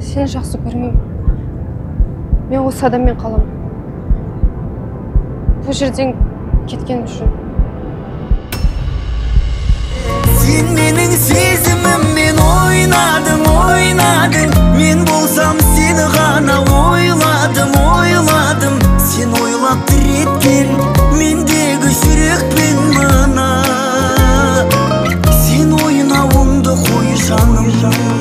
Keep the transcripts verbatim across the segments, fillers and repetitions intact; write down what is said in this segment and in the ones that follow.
Сені жақсы көрмеймін. Мен осы адаммен қаламын. Бұл жерден кеткен үшін. Сен менің сезіміммен ойнадың, ойнадың. Мен болсам сені ғана ойладым, ойладым. Сен ойлап тіреткен мендегі жүрекпен мына. Сен ойнауыңды қой жаным.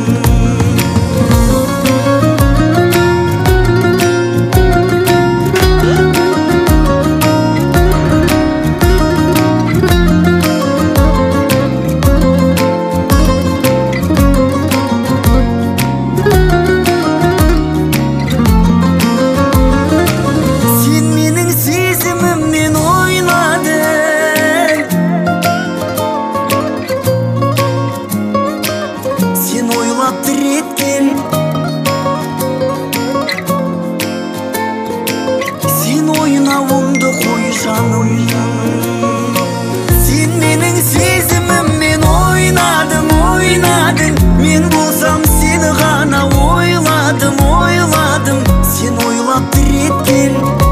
Сен ойнауыңды қой жаным. Сен менің сезіміммен ойнадың, ойнадың. Мен болсам сені ғана ойладым, ойладым. Сен ойлап тіреткен